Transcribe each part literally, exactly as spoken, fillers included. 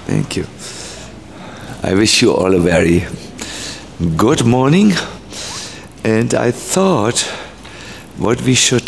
Thank you. I wish you all a very good morning. And I thought what we should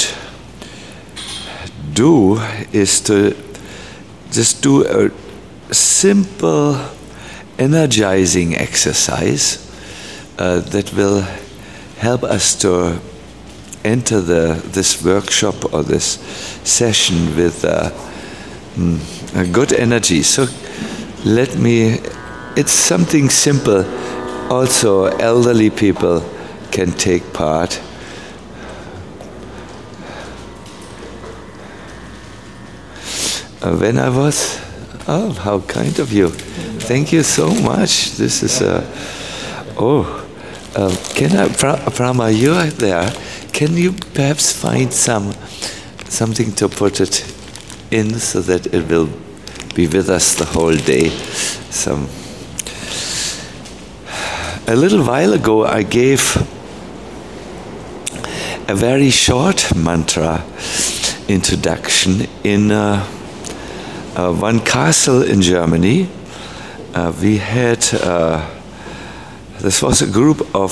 do is to just do a simple energizing exercise uh, that will help us to enter the this workshop or this session with uh, mm, a good energy. So let me, it's something simple. Also, elderly people can take part. Uh, when I was, oh, how kind of you. Thank you so much. This is a, oh, uh, can I, Prama, you are there. Can you perhaps find some, something to put it in so that it will be with us the whole day? Some. A little while ago, I gave a very short mantra introduction in uh, uh, one castle in Germany. Uh, we had, uh, this was a group of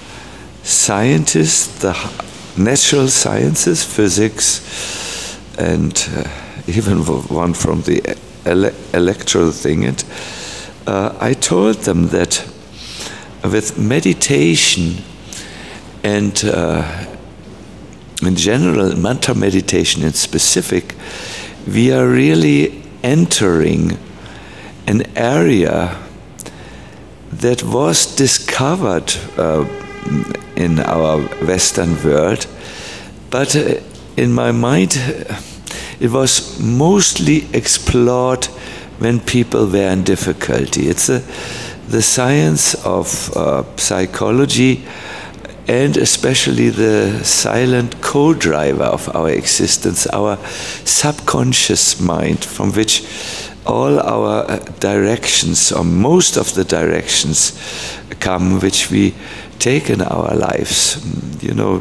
scientists, the natural sciences, physics, and uh, even one from the ele- electoral thing. And uh, I told them that with meditation and uh, in general, mantra meditation in specific, we are really entering an area that was discovered uh, in our Western world, but uh, in my mind, it was mostly explored when people were in difficulty. It's a, the science of uh, psychology, and especially the silent co-driver of our existence, our subconscious mind, from which all our directions, or most of the directions, come, which we take in our lives. You know,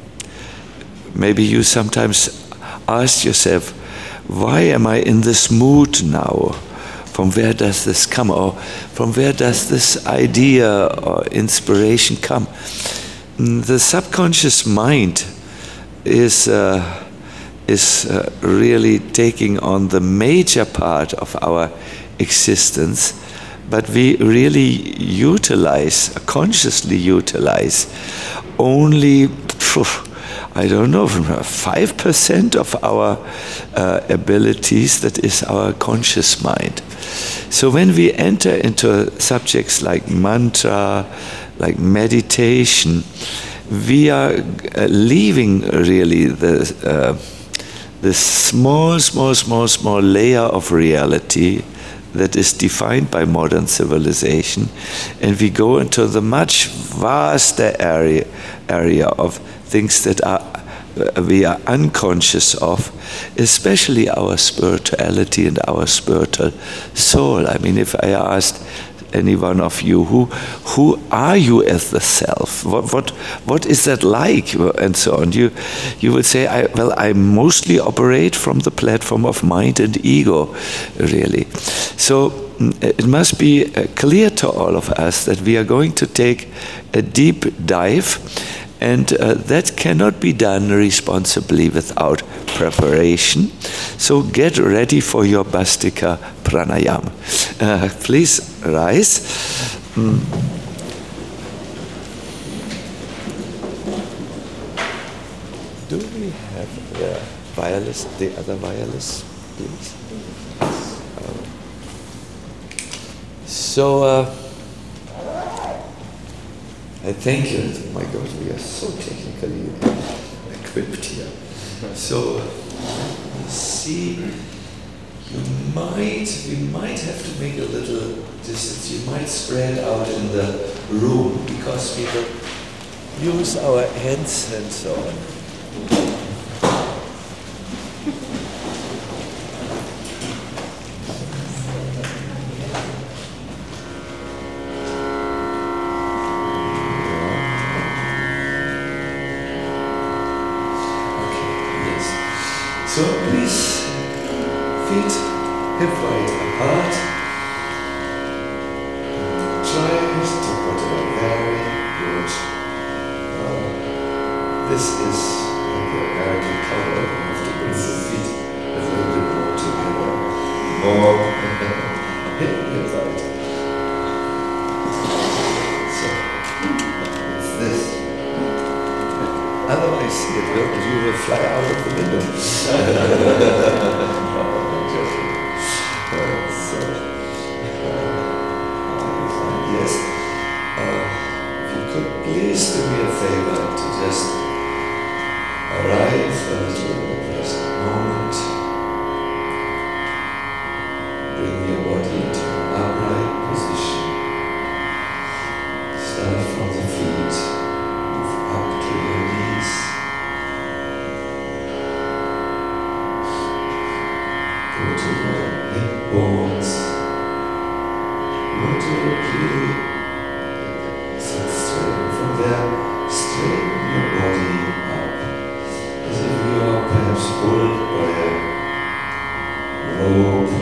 maybe you sometimes ask yourself, why am I in this mood now? From where does this come? Or from where does this idea or inspiration come? The subconscious mind is uh, is uh, really taking on the major part of our existence, but we really utilize, consciously utilize, only, I don't know, five percent of our uh, abilities. That is our conscious mind. So when we enter into subjects like mantra, like meditation, we are uh, leaving really the uh, this small, small, small, small layer of reality that is defined by modern civilization, and we go into the much vaster area area of things that are uh, we are unconscious of, especially our spirituality and our spiritual soul. I mean, if I asked any one of you, who who are you as the self? What what what is that like? And so on. You you would say, I, well, I mostly operate from the platform of mind and ego, really. So it must be clear to all of us that we are going to take a deep dive, and uh, that cannot be done responsibly without preparation. So get ready for your Bhastika Pranayam. Uh, please rise. Mm. Do we have the wireless, the other wireless, please? Uh, so, uh, I thank you. My God, we are so technically equipped here. So, you see, you might, we might have to make a little distance. You might spread out in the room because we will use our hands and so on. So please, feet hip width apart, Just arrive a little in the present moment. Bring your body into an upright position. Start from the feet, move up to your knees. Go to your hip bones. You want to really sit straight. From there, straighten your body up, as if you are perhaps pulled by a rope.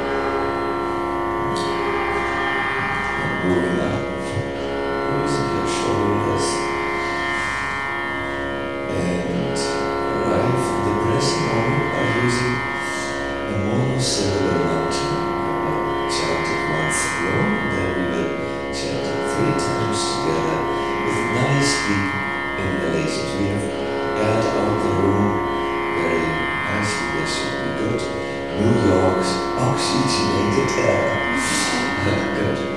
Moving up, raising your shoulders, and arrive in the present moment by using a monosyllable mantra. I will chant it once alone, then we will chant it three times together with nice deep inhalations. We have aired out the room very nicely. This should be good. New York's oxygenated air. Good.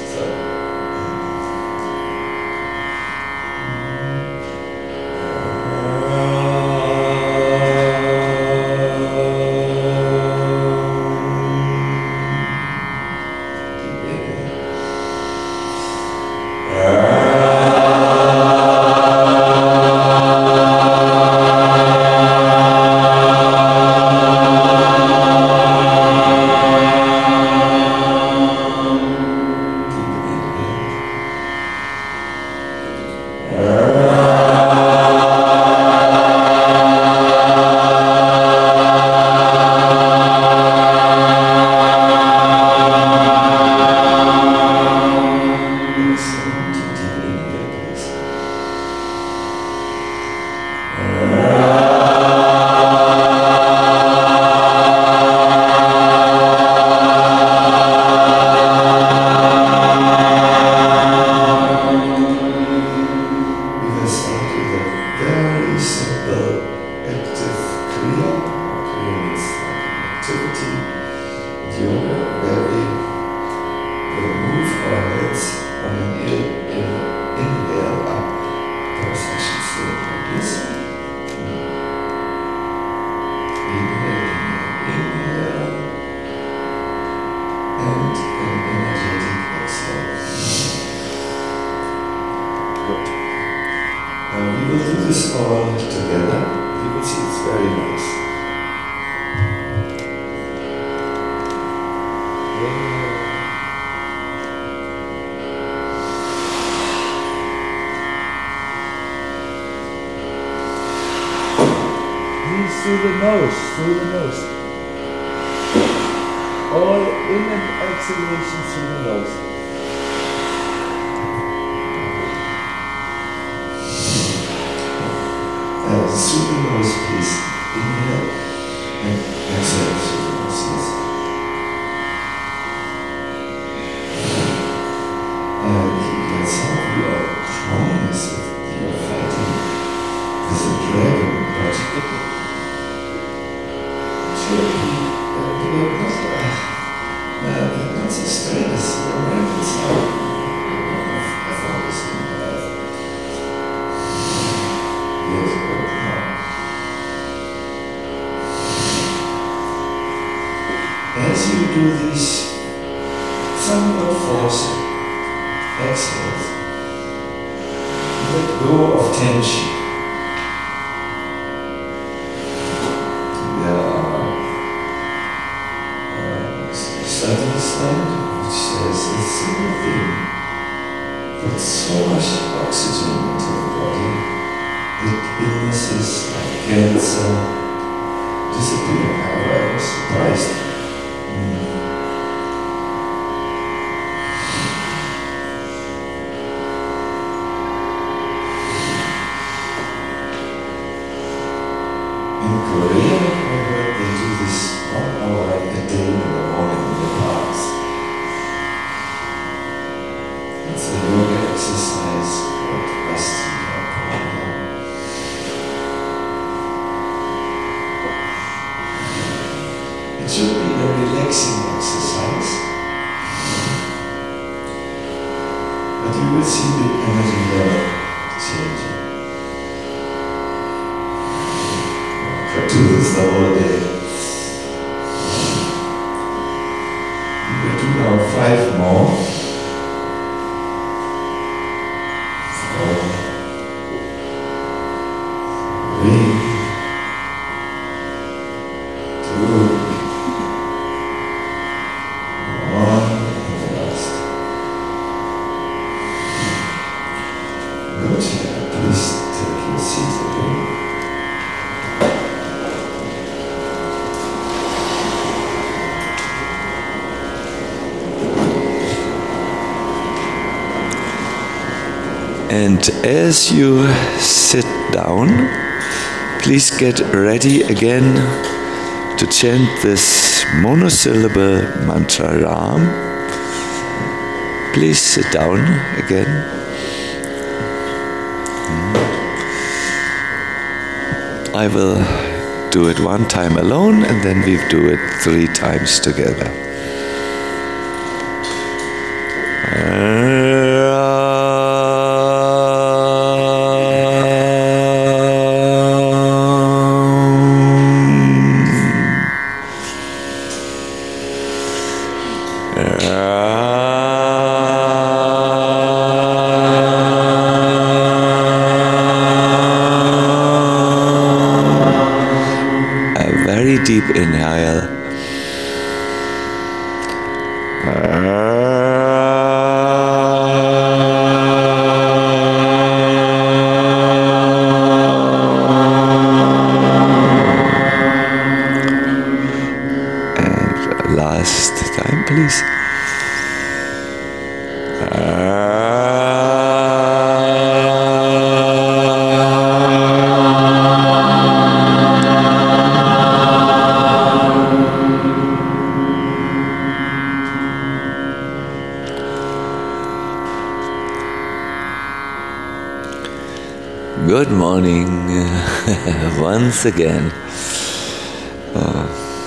Through the nose, through the nose. All in and exhalation through the nose. Uh, through the nose, please. Inhale and exhale through the nose, yes. And uh, some of you are crying as if you are fighting with a dragon, but that's a straightness, you're right inside. I found this in my life years ago now. As you do these somewhat forced exhales, let go of tension. Which says a single thing puts so much oxygen into the body that illnesses like cancer disappear. I was surprised. Mm. In Korea, I heard they do this one hour a day in the morning in the parks. It's a yoga exercise called Bhastrika Pranayama. It should be a relaxing exercise, but you will see the energy level changing. count five more. Four, three, two, one, and last. Good. Please take your seat again. And as you sit down, please get ready again to chant this monosyllable mantra Ram. Please sit down again. I will do it one time alone, and then we do it three times together. Deep inhale. And last time, please. Good morning once again. Uh,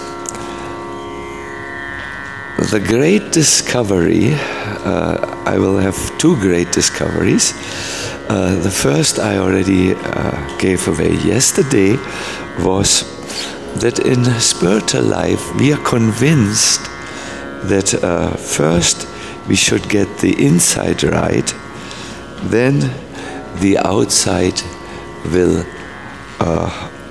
the great discovery, uh, I will have two great discoveries. Uh, the first I already uh, gave away yesterday was that in spiritual life we are convinced that uh, first we should get the inside right, then the outside will uh,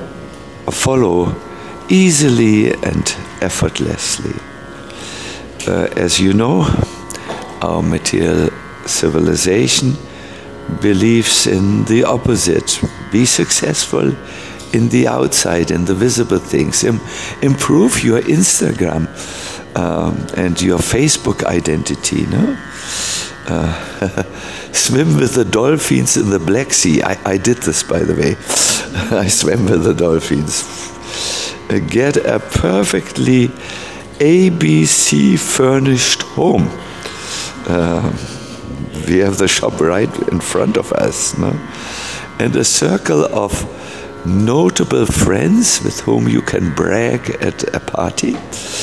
follow easily and effortlessly. Uh, as you know, our material civilization believes in the opposite. Be successful in the outside, in the visible things. Im- improve your Instagram um, and your Facebook identity. No? Uh, swim with the dolphins in the Black Sea. I, I did this, by the way. I swam with the dolphins. Uh, get a perfectly A B C furnished home. Uh, we have the shop right in front of us. No? And a circle of notable friends with whom you can brag at a party.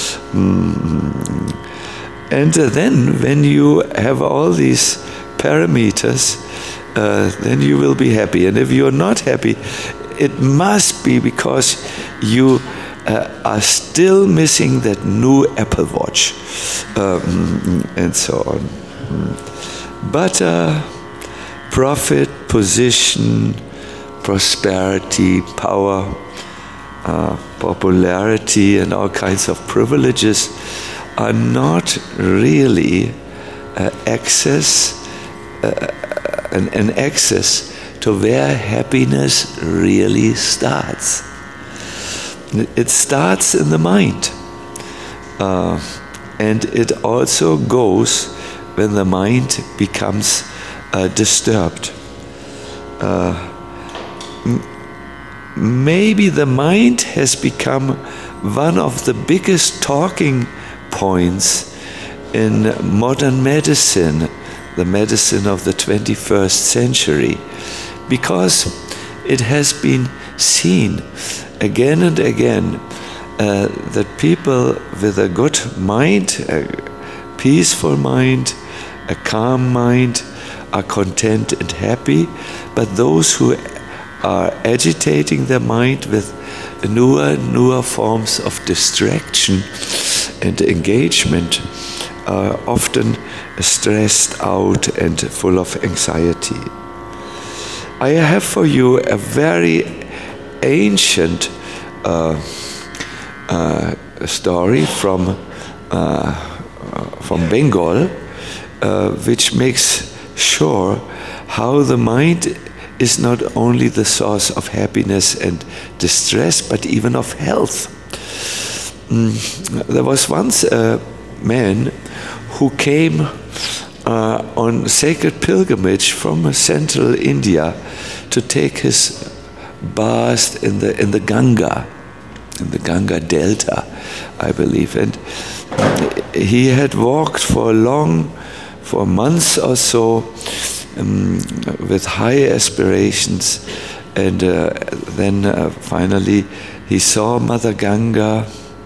Mm. And uh, then when you have all these parameters, uh, then you will be happy. And if you're not happy, it must be because you uh, are still missing that new Apple Watch, um, and so on. But uh, profit, position, prosperity, power, uh, popularity, and all kinds of privileges are not really uh, access, uh, an, an access to where happiness really starts. It starts in the mind, uh, and it also goes when the mind becomes uh, disturbed. Uh, m- maybe the mind has become one of the biggest talking points in modern medicine, the medicine of the twenty-first century, because it has been seen again and again uh, that people with a good mind, a peaceful mind, a calm mind, are content and happy, but those who are agitating their mind with newer, newer forms of distraction and engagement uh, often stressed out and full of anxiety. I have for you a very ancient uh, uh, story from uh, from Bengal, uh, which makes sure how the mind is not only the source of happiness and distress, but even of health. Mm, there was once a man who came uh, on sacred pilgrimage from central India to take his bath in the in the Ganga, in the Ganga Delta, I believe, and he had walked for long, for months or so, um, with high aspirations, and uh, then uh, finally he saw Mother Ganga,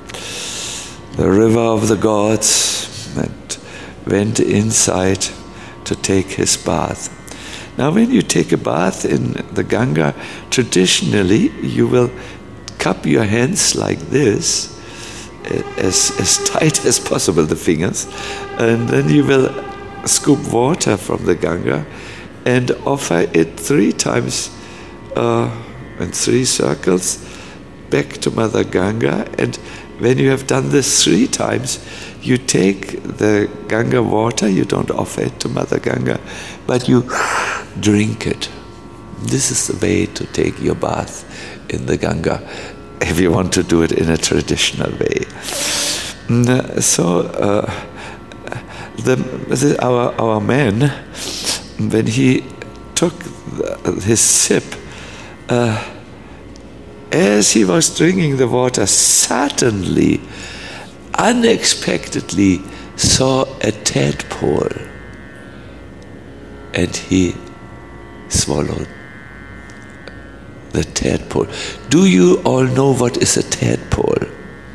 the river of the gods, and went inside to take his bath. Now, when you take a bath in the Ganga, traditionally you will cup your hands like this, as, as tight as possible, the fingers, and then you will scoop water from the Ganga and offer it three times uh, in three circles back to Mother Ganga. And when you have done this three times, you take the Ganga water, you don't offer it to Mother Ganga, but you drink it. This is the way to take your bath in the Ganga, if you want to do it in a traditional way. So uh, the, the, our, our man, when he took the, his sip, uh, as he was drinking the water, suddenly, unexpectedly saw a tadpole, and he swallowed the tadpole. Do you all know what is a tadpole?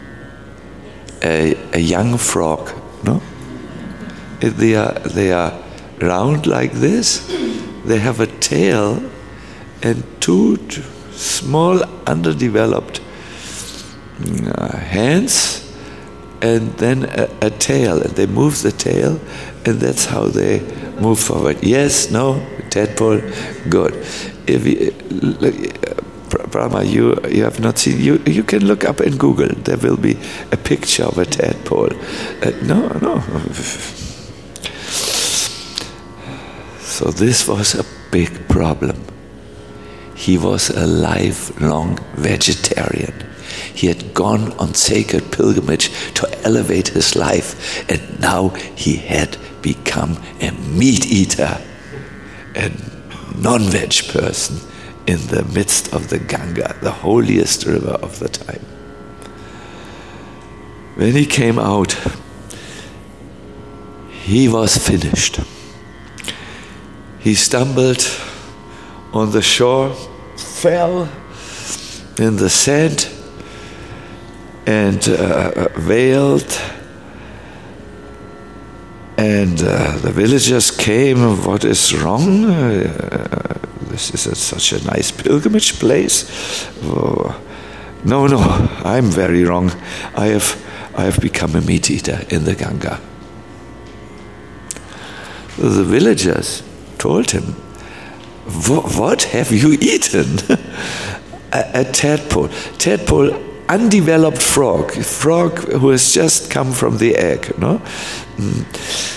A, a young frog, no? They are, they are round like this. They have a tail and two t- small underdeveloped uh, hands, and then a, a tail, and they move the tail, and that's how they move forward. Yes, no, tadpole, good. If you, uh, Brahma, you you have not seen, you you can look up in Google. There will be a picture of a tadpole. Uh, no, no. So this was a big problem. He was a lifelong vegetarian. He had gone on sacred pilgrimage to elevate his life, and now he had become a meat eater, a non-veg person in the midst of the Ganga, the holiest river of the time. When he came out, he was finished. He stumbled on the shore, fell in the sand, and uh, wailed. And uh, the villagers came, what is wrong? Uh, this is a, such a nice pilgrimage place. Oh, no, no, I'm very wrong. I have, I have become a meat eater in the Ganga. The villagers told him, what have you eaten? a, a tadpole. Tadpole, undeveloped frog. Frog who has just come from the egg, no? Mm.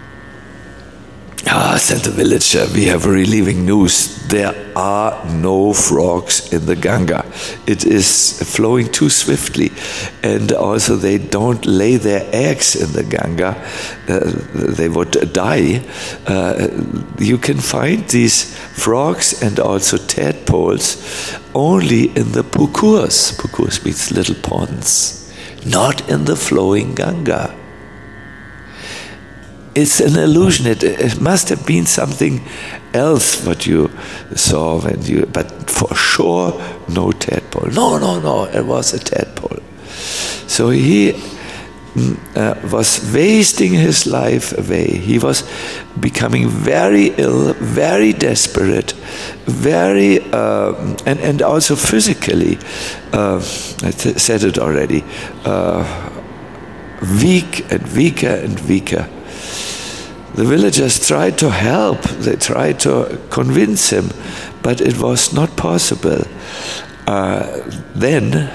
Ah, said the villager, we have relieving news. There are no frogs in the Ganga. It is flowing too swiftly. And also they don't lay their eggs in the Ganga. Uh, they would die. Uh, you can find these frogs and also tadpoles only in the pukurs. Pukurs means little ponds. Not in the flowing Ganga. It's an illusion. It, it must have been something else what you saw when you, but for sure, no tadpole. No, no, no, it was a tadpole. So he uh, was wasting his life away. He was becoming very ill, very desperate, very, uh, and, and also physically, uh, I th- said it already, uh, weak and weaker and weaker. The villagers tried to help, they tried to convince him, but it was not possible. Uh, then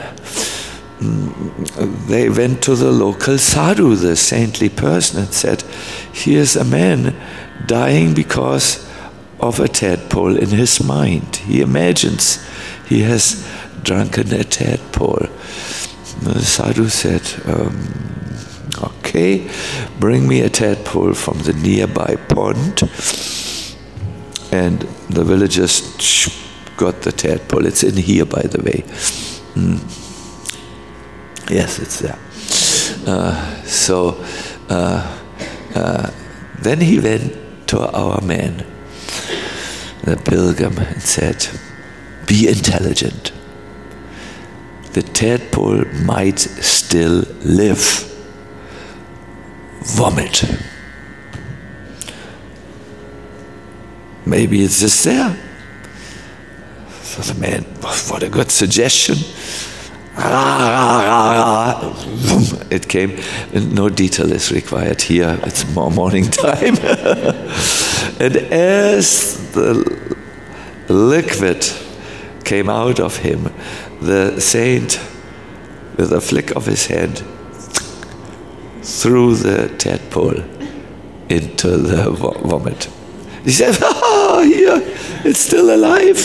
mm, they went to the local sadhu, the saintly person, and said, here's a man dying because of a tadpole in his mind. He imagines he has drunken a tadpole. The sadhu said, um, okay, bring me a tadpole from the nearby pond. And the villagers got the tadpole. It's in here, by the way. Mm. Yes, it's there. Uh, so uh, uh, then he went to our man, the pilgrim, and said, be intelligent. The tadpole might still live. Vomit. Maybe it's just there. So the man, what a good suggestion. It came, no detail is required here, it's more morning time. And as the liquid came out of him, the saint, with a flick of his hand, threw the tadpole into the vo- vomit. He said, ah, here, it's still alive.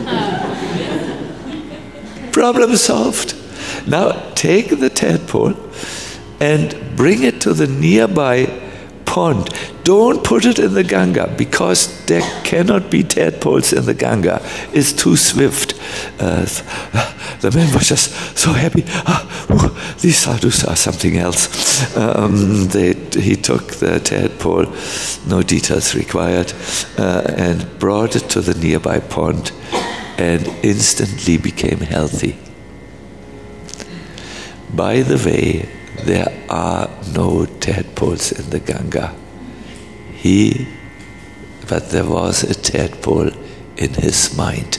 Problem solved. Now take the tadpole and bring it to the nearby pond. Don't put it in the Ganga, because there cannot be tadpoles in the Ganga. It's too swift. Uh, the man was just so happy. Ah, ooh, these sadhus are something else. Um, they, he took the tadpole, no details required, uh, and brought it to the nearby pond and instantly became healthy. By the way, there are no tadpoles in the Ganga. He, but there was a tadpole in his mind.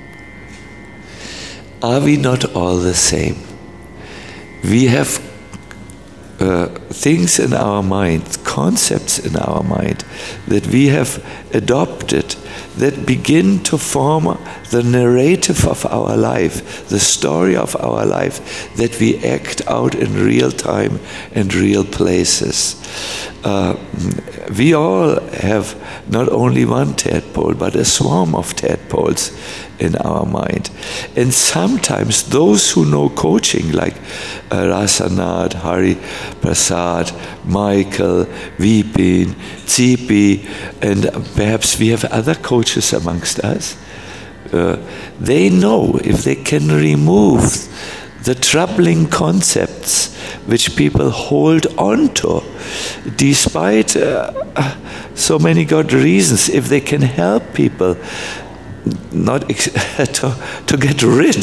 Are we not all the same? We have uh, things in our mind, concepts in our mind that we have adopted that begin to form the narrative of our life, the story of our life that we act out in real time and real places. Uh, we all have not only one tadpole, but a swarm of tadpoles in our mind. And sometimes those who know coaching, like uh, Rasanath, Hari Prasad, Michael, Vipin, Tsipi, and perhaps we have other coaches amongst us, uh, they know if they can remove the troubling concepts which people hold on to, despite uh, so many good reasons, if they can help people not ex- to, to get rid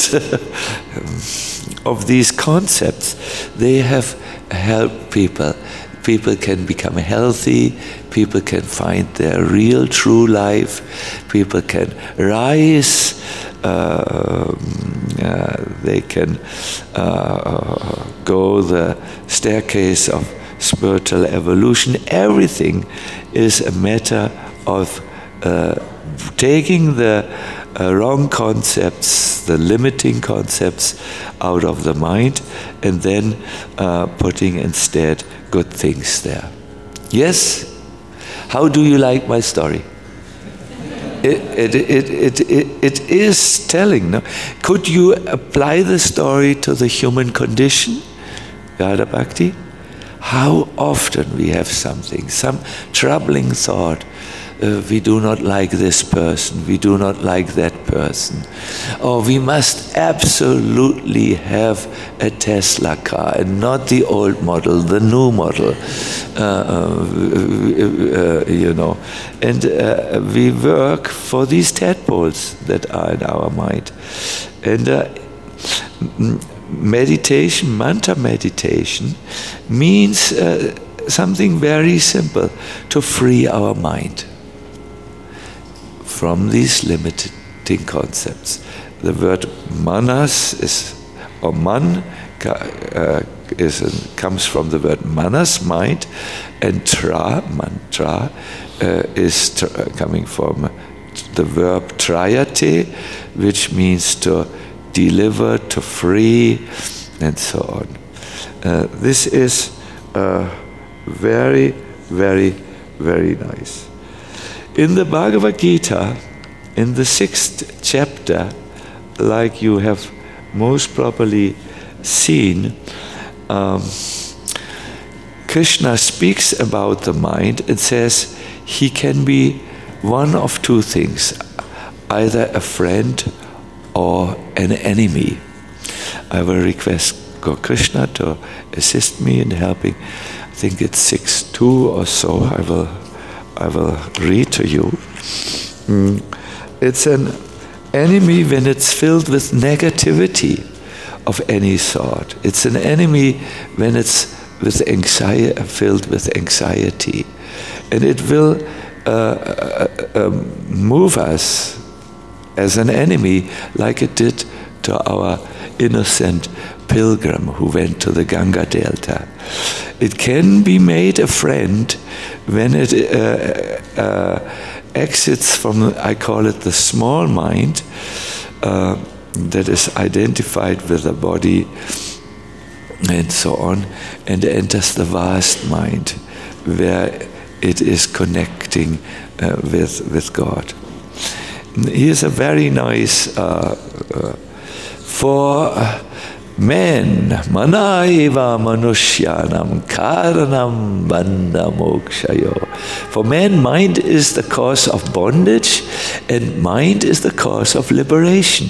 of these concepts, they have helped people. People can become healthy, people can find their real true life, people can rise, uh, uh, they can uh, go the staircase of spiritual evolution. Everything is a matter of uh, taking the uh, wrong concepts, the limiting concepts out of the mind, and then uh, putting instead good things there. Yes? How do you like my story? It, it, it, it, it, it is telling. No? Could you apply the story to the human condition? Radha Bhakti? How often we have something, some troubling thought. Uh, we do not like this person, we do not like that person. Or we must absolutely have a Tesla car and not the old model, the new model, uh, uh, uh, you know. And uh, we work for these tadpoles that are in our mind. And uh, meditation, mantra meditation, means uh, something very simple, to free our mind from these limiting concepts. The word manas is, or man, uh, is a, comes from the word manas, mind, and tra, mantra, uh, is tra- coming from the verb triate, which means to deliver, to free, and so on. Uh, this is uh, very, very, very nice. In the Bhagavad Gita, in the sixth chapter, like you have most probably seen, um, Krishna speaks about the mind and says he can be one of two things, either a friend or an enemy. I will request Krishna to assist me in helping. I think it's six two or so. I will, I will read to you. Mm. It's an enemy when it's filled with negativity of any sort. It's an enemy when it's with anxiety, filled with anxiety, and it will uh, uh, uh, move us as an enemy, like it did to our innocent pilgrim who went to the Ganga Delta. It can be made a friend when it uh, uh, exits from, I call it the small mind, uh, that is identified with the body and so on, and enters the vast mind where it is connecting uh, with, with God. Here's a very nice, uh, uh, for men, manaiva manushyanam karanam bandha mokshayo. For man, mind is the cause of bondage, and mind is the cause of liberation.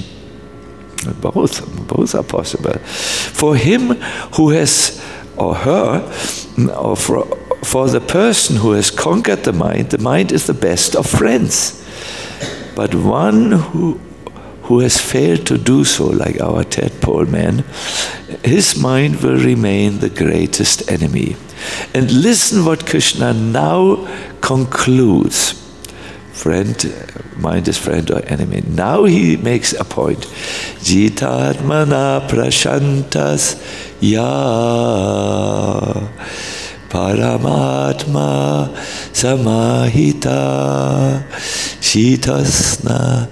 Both, both are possible. For him who has, or her, or for, for the person who has conquered the mind, the mind is the best of friends. But one who who has failed to do so, like our tadpole man, his mind will remain the greatest enemy. And listen what Krishna now concludes. Friend, mind is friend or enemy. Now he makes a point. Jitatmana prashantas ya Paramatma samahita shitasna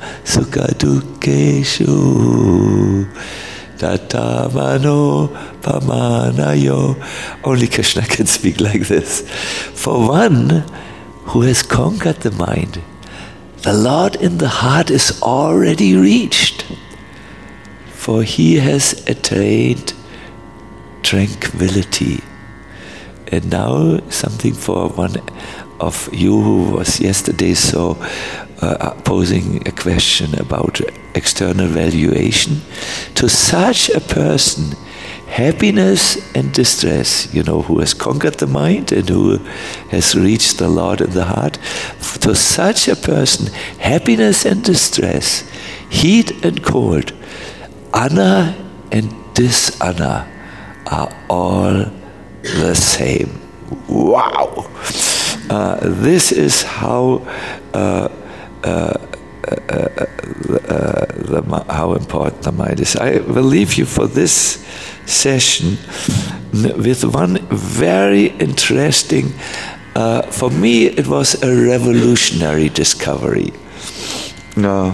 sukadukeshu tatamano pamanayo. Only Krishna can speak like this. For one who has conquered the mind, the Lord in the heart is already reached, for he has attained tranquility. And now something for one of you who was yesterday so uh, posing a question about external valuation. To such a person, happiness and distress, you know, who has conquered the mind and who has reached the Lord in the heart, to such a person, happiness and distress, heat and cold, honor and dishonor are all the same. Wow! Uh, this is how uh, uh, uh, uh, the, how important the mind is. I will leave you for this session with one very interesting, uh, for me it was a revolutionary discovery. Uh,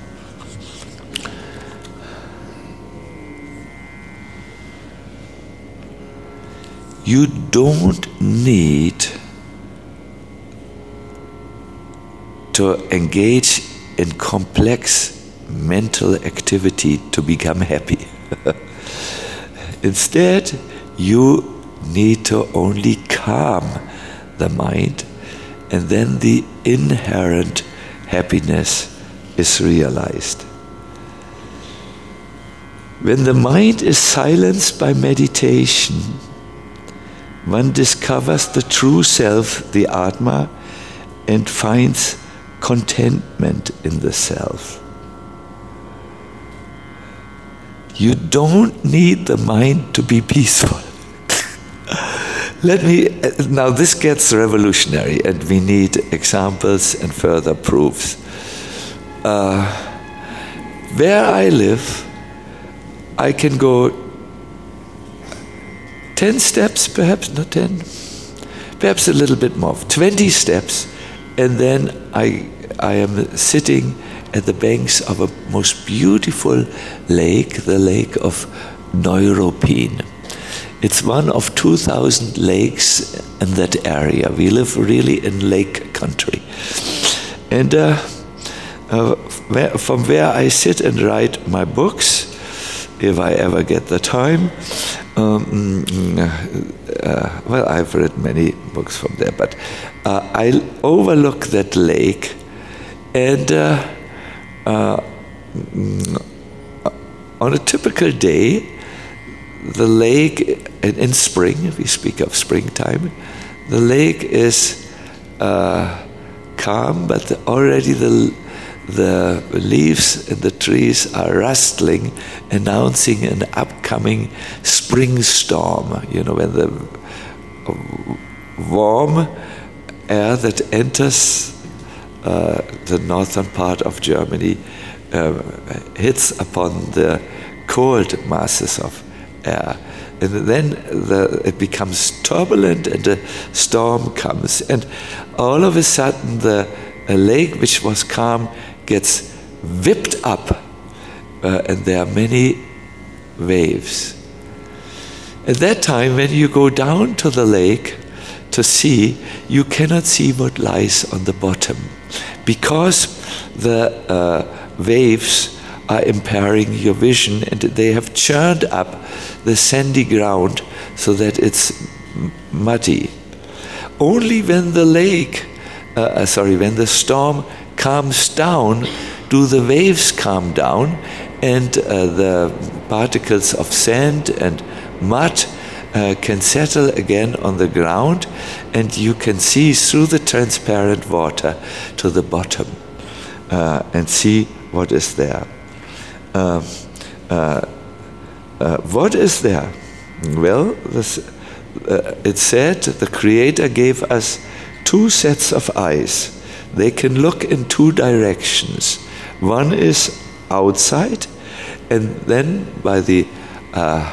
You don't need to engage in complex mental activity to become happy. Instead, you need to only calm the mind, and then the inherent happiness is realized. When the mind is silenced by meditation, one discovers the true self, the Atma, and finds contentment in the self. You don't need the mind to be peaceful. Let me, now this gets revolutionary, and we need examples and further proofs. Uh, where I live, I can go ten steps, perhaps not ten, perhaps a little bit more, twenty steps, and then I, I am sitting at the banks of a most beautiful lake, the lake of Neuruppin. It's one of two thousand lakes in that area. We live really in lake country. And uh, uh, where, from where I sit and write my books, if I ever get the time, um, uh, well, I've read many books from there, but uh, I overlook that lake, and uh, uh, on a typical day, the lake, in, in spring, we speak of springtime, the lake is uh, calm, but already the the leaves in the trees are rustling, announcing an upcoming spring storm. You know, when the warm air that enters uh, the northern part of Germany uh, hits upon the cold masses of air. And then the, it becomes turbulent and a storm comes. And all of a sudden the a lake which was calm gets whipped up, uh, and there are many waves. At that time, when you go down to the lake to see, you cannot see what lies on the bottom, because the uh, waves are impairing your vision, and they have churned up the sandy ground so that it's muddy. Only when the lake, uh, sorry, when the storm calms down, do the waves calm down, and uh, the particles of sand and mud uh, can settle again on the ground, and you can see through the transparent water to the bottom uh, and see what is there. Uh, uh, uh, what is there? Well, this, uh, it said the Creator gave us two sets of eyes. They can look in two directions. One is outside, and then by the uh,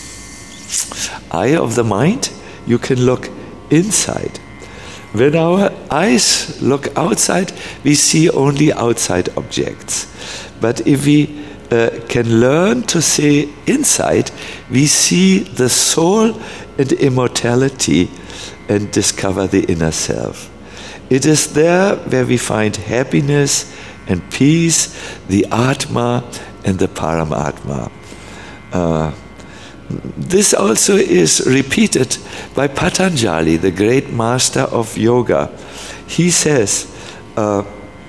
eye of the mind, you can look inside. When our eyes look outside, we see only outside objects. But if we uh, can learn to see inside, we see the soul and immortality and discover the inner self. It is there where we find happiness and peace, the Atma and the Paramatma. Uh, this also is repeated by Patanjali, the great master of yoga. He says, uh,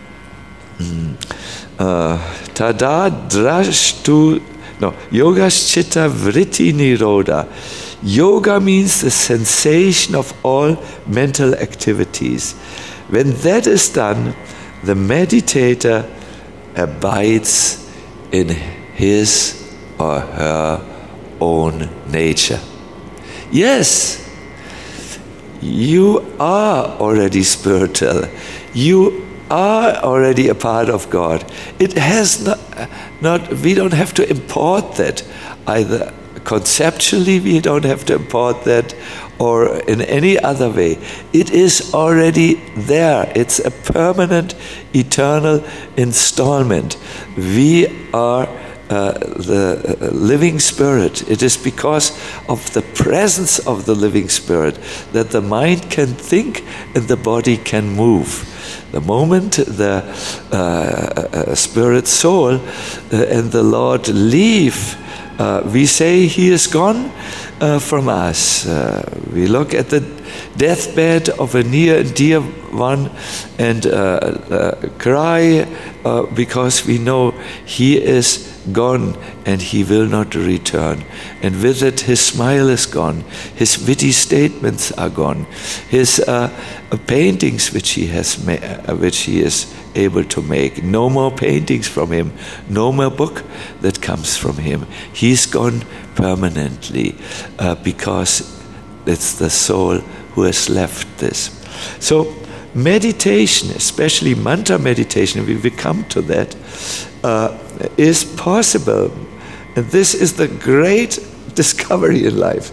uh, Tada drashtu, no, yogas chitta vritti nirodha. Yoga means the cessation of all mental activities. When that is done, the meditator abides in his or her own nature. Yes, you are already spiritual. You are already a part of God. It has not, not we don't have to import that either. Conceptually, we don't have to import that, or in any other way. It is already there. It's a permanent, eternal installment. We are uh, the living spirit. It is because of the presence of the living spirit that the mind can think and the body can move. The moment the uh, uh, spirit, soul, uh, and the Lord leave, Uh, we say he is gone uh, from us. Uh, we look at the deathbed of a near and dear one and uh, uh, cry uh, because we know he is gone and he will not return. And with it, his smile is gone. His witty statements are gone. His uh, paintings, which he has, ma- uh, which he is able to make. No more paintings from him. No more book that comes from him. He's gone permanently uh, because it's the soul who has left this. So meditation, especially mantra meditation, we will come to that, uh, is possible. And this is the great discovery in life.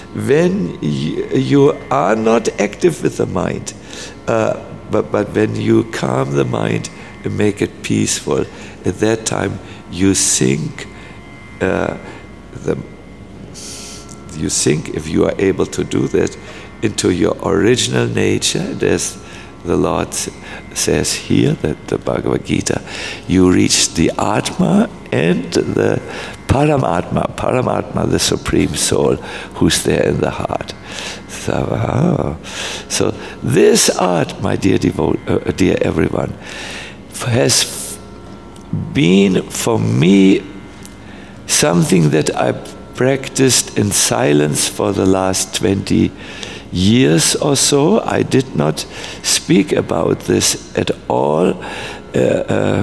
when you, you are not active with the mind, uh, but, but when you calm the mind and make it peaceful, at that time you sink uh, the you sink, if you are able to do that, into your original nature. There's the Lord says here, that the Bhagavad Gita, you reach the Atma and the Paramatma, Paramatma, the Supreme Soul, who's there in the heart. So, oh. so this art, my dear devote, uh, dear everyone, has been for me something that I practiced in silence for the last twenty years or so. I did not speak about this at all uh, uh,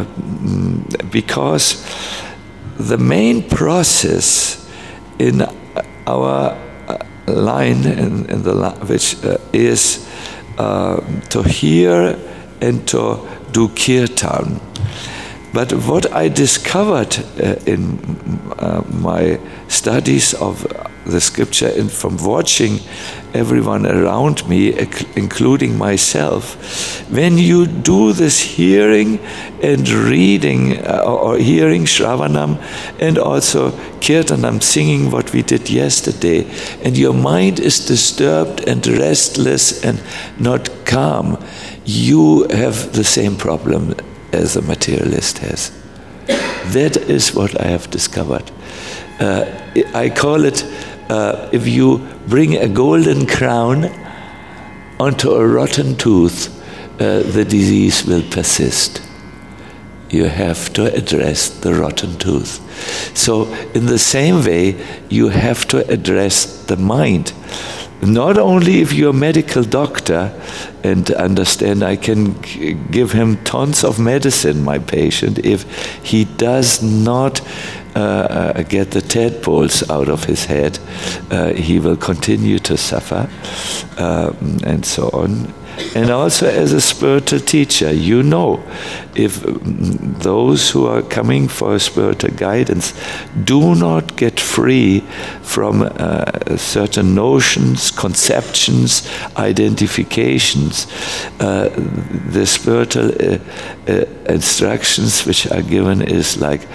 because the main process in our line, in, in the which uh, is uh, to hear and to do kirtan. But what I discovered uh, in uh, my studies of the scripture and from watching everyone around me, including myself, when you do this hearing and reading, uh, or hearing Shravanam and also Kirtanam, singing what we did yesterday, and your mind is disturbed and restless and not calm, you have the same problem as a materialist has. That is what I have discovered. Uh, I call it, uh, if you bring a golden crown onto a rotten tooth, uh, the disease will persist. You have to address the rotten tooth. So in the same way, you have to address the mind. Not only if you're a medical doctor and understand I can g- give him tons of medicine, my patient, if he does not uh, uh, get the tadpoles out of his head, uh, he will continue to suffer, um, and so on. And also as a spiritual teacher, you know, if those who are coming for spiritual guidance do not get free from uh, certain notions, conceptions, identifications, uh, the spiritual uh, uh, instructions which are given is like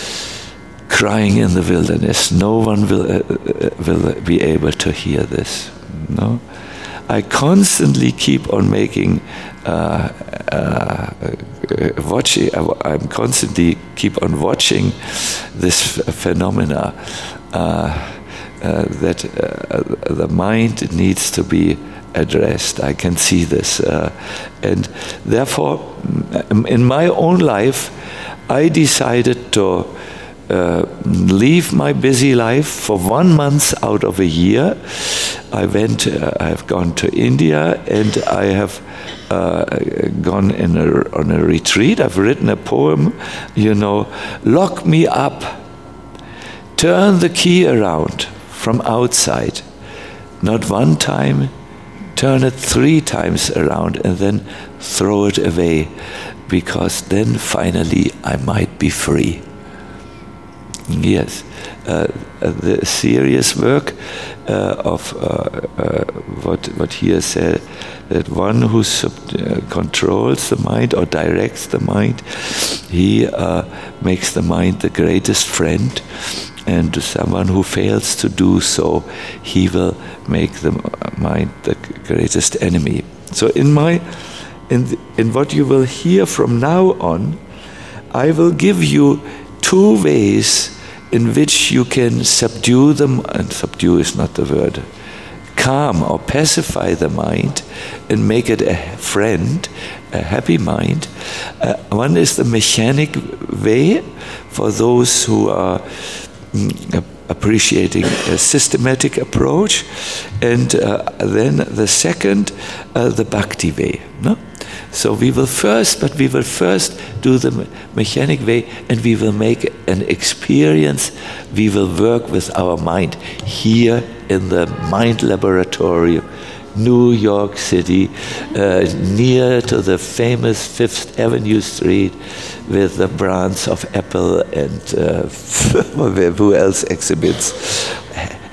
crying in the wilderness. No one will uh, will be able to hear this. No. I constantly keep on making, uh, uh, watching, I'm constantly keep on watching this phenomena uh, uh, that uh, the mind needs to be addressed. I can see this. Uh, and therefore, in my own life, I decided to Uh, leave my busy life for one month out of a year. I went, uh, I have gone to India and I have uh, gone in a, on a retreat. I've written a poem, you know, lock me up, turn the key around from outside. Not one time, turn it three times around and then throw it away, because then finally I might be free. Yes, uh, the serious work uh, of uh, uh, what what here said, that one who sub- uh, controls the mind or directs the mind, he uh, makes the mind the greatest friend, and someone who fails to do so, he will make the mind the greatest enemy. So in my in the, in what you will hear from now on, I will give you two ways in which you can subdue them, and subdue is not the word, calm or pacify the mind and make it a friend, a happy mind. Uh, one is the mechanic way for those who are mm, appreciating a systematic approach, and uh, then the second, uh, the bhakti way. No? So we will first, but we will first do the mechanic way, and we will make an experience. We will work with our mind here in the Mind Laboratory, New York City, uh, near to the famous Fifth Avenue Street with the brands of Apple and uh, who else exhibits.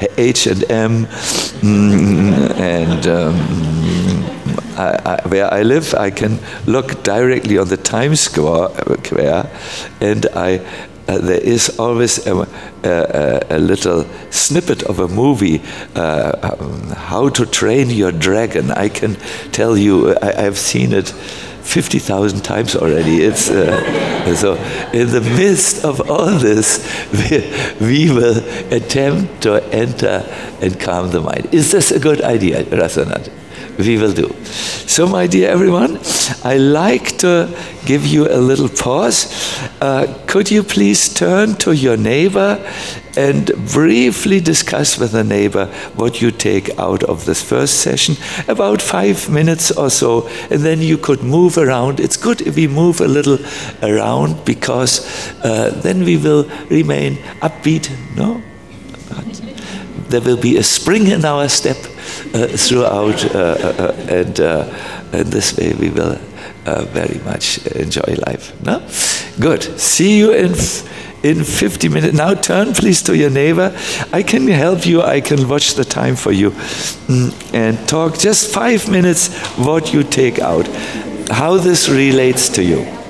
H and M, mm, and um, I, I, where I live, I can look directly on the Times Square, and I uh, there is always a, a, a little snippet of a movie, uh, um, How to Train Your Dragon. I can tell you, I, I've seen it fifty thousand times already. It's uh, so in the midst of all this, we, we will attempt to enter and calm the mind. Is this a good idea, Rasanat? We will do. So, my dear everyone, I like to give you a little pause. Uh, could you please turn to your neighbor and briefly discuss with the neighbor what you take out of this first session, about five minutes or so, and then you could move around. It's good if we move a little around, because uh, then we will remain upbeat, no? But there will be a spring in our step uh, throughout, uh, uh, and, uh, and this way we will uh, very much enjoy life. No? Good. See you in in fifty minutes. Now turn please to your neighbor. I can help you. I can watch the time for you, mm, and talk just five minutes what you take out, how this relates to you.